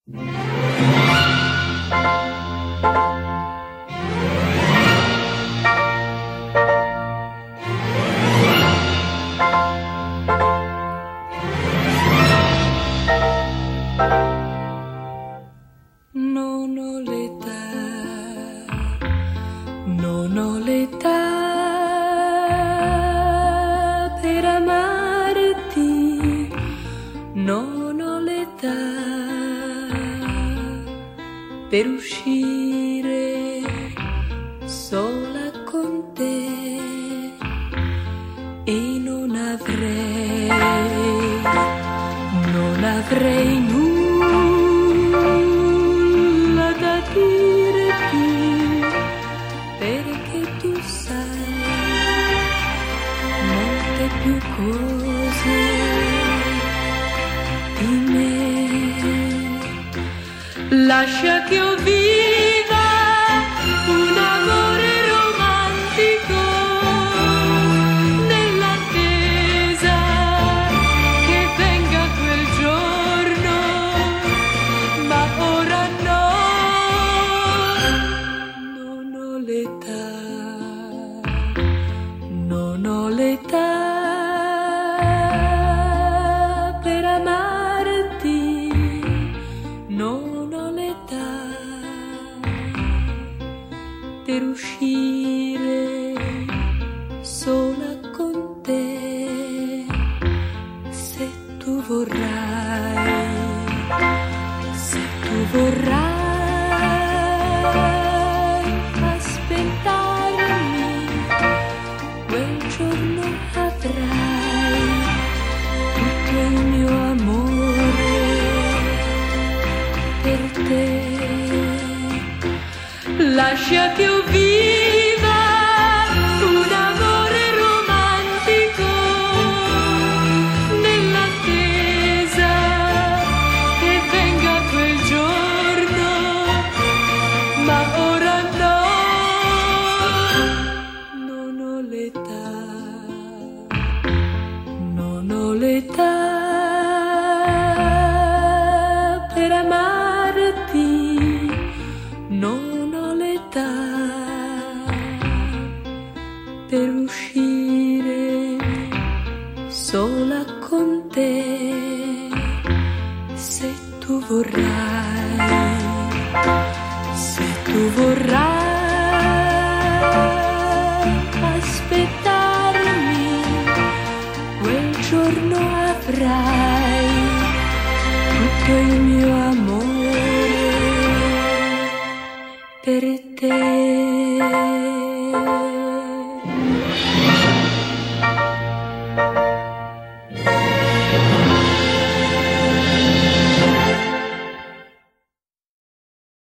Non ho l'età per amarti, non ho l'età per uscire sola con te e non avrei nulla da dirti, perché tu sai molte più cose di me. Lascia che io viva un amore romantico nell'attesa che venga quel giorno, ma ora no, non ho l'età, non ho l'età per amarti, non ho l'età per uscire sola con te. Se tu vorrai, se tu vorrai aspettarmi, quel giorno avrai tutto il mio amore per te. Lascia che io viva un amore romantico nell'attesa che venga quel giorno, ma ora no, non ho l'età, non ho l'età per amarti, non ho l'età per uscire sola con te. Se tu vorrai, se tu vorrai aspettarmi, quel giorno avrai tutto il mio amore per te.